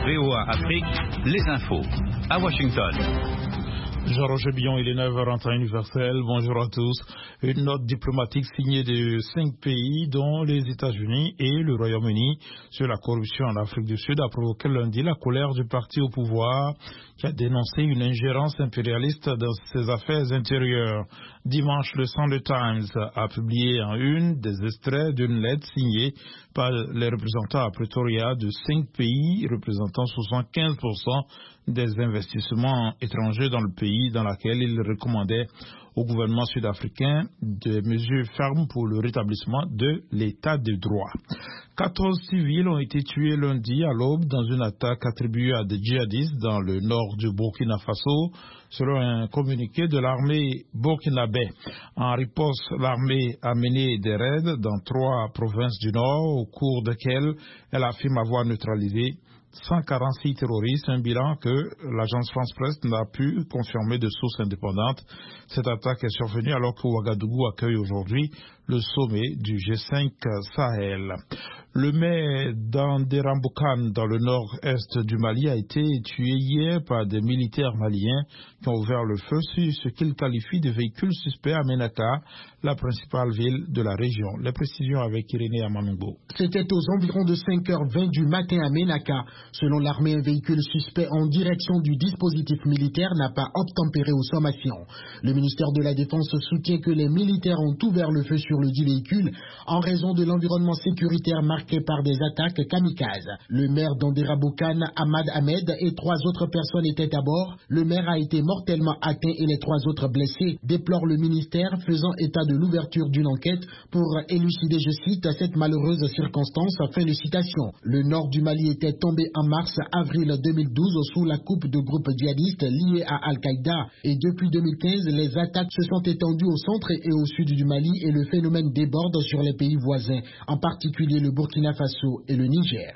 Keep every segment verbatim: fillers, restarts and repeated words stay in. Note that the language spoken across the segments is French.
V O A Afrique, les infos. À Washington. Jean-Roger Billon, il est neuf heures en temps universel. Bonjour à tous. Une note diplomatique signée de cinq pays, dont les États-Unis et le Royaume-Uni, sur la corruption en Afrique du Sud a provoqué lundi la colère du parti au pouvoir qui a dénoncé une ingérence impérialiste dans ses affaires intérieures. Dimanche, le Sunday Times a publié en une des extraits d'une lettre signée par les représentants à Pretoria de cinq pays représentant soixante-quinze pour cent des investissements étrangers dans le pays, dans laquelle il recommandait au gouvernement sud-africain des mesures fermes pour le rétablissement de l'état de droit. quatorze civils ont été tués lundi à l'aube dans une attaque attribuée à des djihadistes dans le nord du Burkina Faso, selon un communiqué de l'armée burkinabé. En riposte, l'armée a mené des raids dans trois provinces du nord, au cours desquels elle affirme avoir neutralisé cent quarante-six terroristes, un bilan que l'agence France-Presse n'a pu confirmer de sources indépendantes. Cette attaque est survenue alors que Ouagadougou accueille aujourd'hui le sommet du G cinq Sahel. Le maire d'Anderamboukane, dans le nord-est du Mali, a été tué hier par des militaires maliens qui ont ouvert le feu sur ce qu'ils qualifient de véhicules suspects à Ménaka, la principale ville de la région. Les précisions avec Irénée Amanungo. C'était aux environs de cinq heures vingt du matin à Ménaka. Selon l'armée, un véhicule suspect en direction du dispositif militaire n'a pas obtempéré aux sommations. Le ministère de la Défense soutient que les militaires ont ouvert le feu sur le dit véhicule en raison de l'environnement sécuritaire marqué par des attaques kamikazes. Le maire d'Anderamboukane, Ahmad Ahmed, et trois autres personnes étaient à bord. Le maire a été mortellement atteint et les trois autres blessés, déplore le ministère, faisant état de l'ouverture d'une enquête pour élucider, je cite, cette malheureuse circonstance, fin de citation. Le nord du Mali était tombé en mars-avril deux mille douze sous la coupe de groupes djihadistes liés à Al-Qaïda, et depuis deux mille quinze, les attaques se sont étendues au centre et au sud du Mali et le phénomène déborde sur les pays voisins, en particulier le Burkina Faso et le Niger.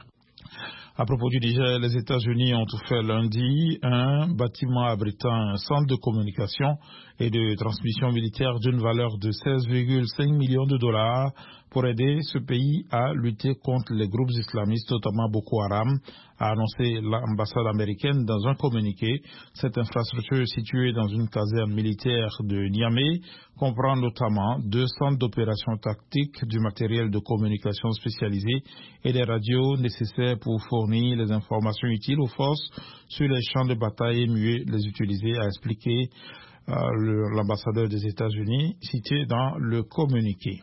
À propos du Niger, les États-Unis ont fait lundi un bâtiment abritant un centre de communication et de transmission militaire d'une valeur de seize virgule cinq millions de dollars pour aider ce pays à lutter contre les groupes islamistes, notamment Boko Haram, a annoncé l'ambassade américaine dans un communiqué. Cette infrastructure située dans une caserne militaire de Niamey comprend notamment deux centres d'opération tactique, du matériel de communication spécialisé et des radios nécessaires pour fournir les informations utiles aux forces sur les champs de bataille et mieux les utiliser, a expliqué euh, le, l'ambassadeur des États-Unis cité dans le communiqué.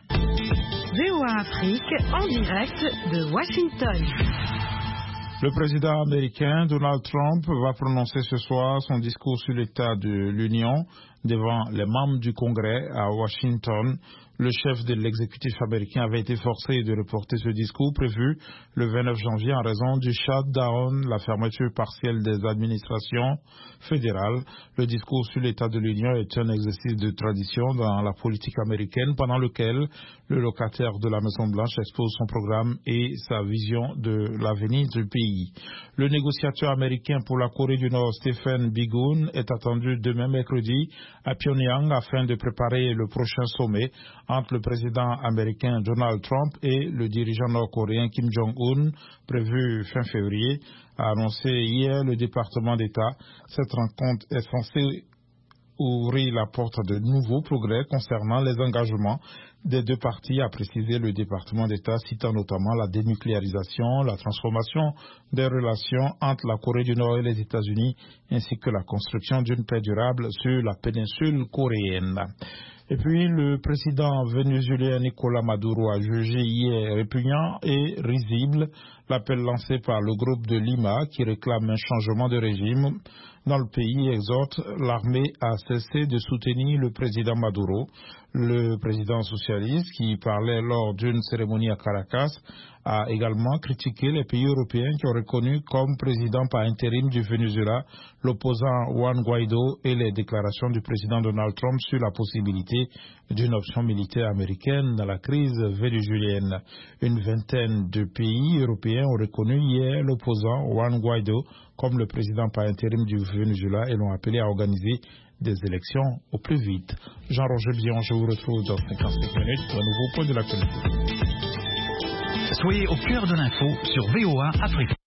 V O A Afrique en direct de Washington. Le président américain Donald Trump va prononcer ce soir son discours sur l'état de l'Union devant les membres du Congrès à Washington. Le chef de l'exécutif américain avait été forcé de reporter ce discours prévu le vingt-neuf janvier en raison du shutdown, la fermeture partielle des administrations fédérales. Le discours sur l'état de l'Union est un exercice de tradition dans la politique américaine pendant lequel le locataire de la Maison-Blanche expose son programme et sa vision de l'avenir du pays. Le négociateur américain pour la Corée du Nord, Stephen Biegun, est attendu demain mercredi à Pyongyang afin de préparer le prochain sommet entre le président américain Donald Trump et le dirigeant nord-coréen Kim Jong-un, prévu fin février, a annoncé hier le département d'État. Cette rencontre est censée ouvrir la porte à de nouveaux progrès concernant les engagements des deux parties, a précisé le département d'État, citant notamment la dénucléarisation, la transformation des relations entre la Corée du Nord et les États-Unis, ainsi que la construction d'une paix durable sur la péninsule coréenne. Et puis, le président vénézuélien Nicolás Maduro a jugé hier répugnant et risible l'appel lancé par le groupe de Lima qui réclame un changement de régime dans le pays et exhorte l'armée à cesser de soutenir le président Maduro. Le président socialiste, qui parlait lors d'une cérémonie à Caracas, a également critiqué les pays européens qui ont reconnu comme président par intérim du Venezuela l'opposant Juan Guaido et les déclarations du président Donald Trump sur la possibilité d'une option militaire américaine dans la crise vénézuélienne. Une vingtaine de pays européens ont reconnu hier l'opposant Juan Guaido comme le président par intérim du Venezuela et l'ont appelé à organiser des élections au plus vite. Jean-Roger Billon, je vous retrouve dans cinquante-cinq minutes pour un nouveau point de l'actualité. Soyez au cœur de l'info sur V O A Afrique.